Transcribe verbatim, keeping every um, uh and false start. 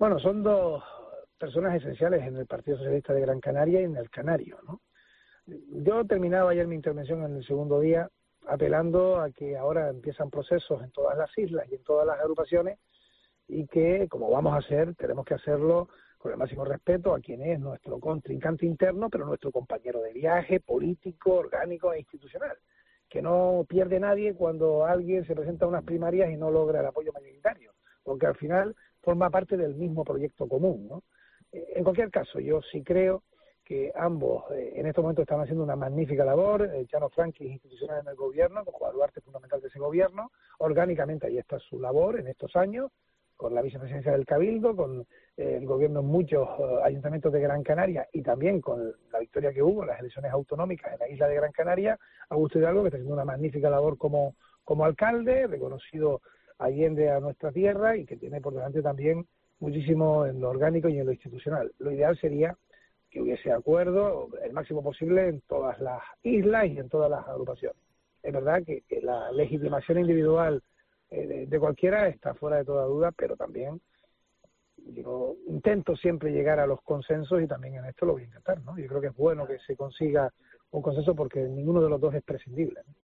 Bueno, son dos personas esenciales en el Partido Socialista de Gran Canaria y en el Canario, ¿no? Yo terminaba ayer mi intervención en el segundo día apelando a que ahora empiezan procesos en todas las islas y en todas las agrupaciones y que, como vamos a hacer, tenemos que hacerlo con el máximo respeto a quien es nuestro contrincante interno, pero nuestro compañero de viaje, político, orgánico e institucional. Que no pierde nadie cuando alguien se presenta a unas primarias y no logra el apoyo mayoritario, porque al final forma parte del mismo proyecto común, ¿no? En cualquier caso, yo sí creo que ambos eh, en estos momentos están haciendo una magnífica labor. eh, Chano Franqui es institucional en el gobierno, con Juan Duarte es fundamental de ese gobierno, orgánicamente ahí está su labor en estos años, con la vicepresidencia del Cabildo, con eh, el gobierno en muchos eh, ayuntamientos de Gran Canaria y también con la victoria que hubo en las elecciones autonómicas en la isla de Gran Canaria. Augusto Hidalgo, que está haciendo una magnífica labor como, como alcalde, reconocido allende a nuestra tierra y que tiene por delante también muchísimo en lo orgánico y en lo institucional. Lo ideal sería que hubiese acuerdo el máximo posible en todas las islas y en todas las agrupaciones. Es verdad que, que la legitimación individual eh, de, de cualquiera está fuera de toda duda, pero también yo intento siempre llegar a los consensos y también en esto lo voy a intentar, ¿no? Yo creo que es bueno que se consiga un consenso porque ninguno de los dos es prescindible, ¿no?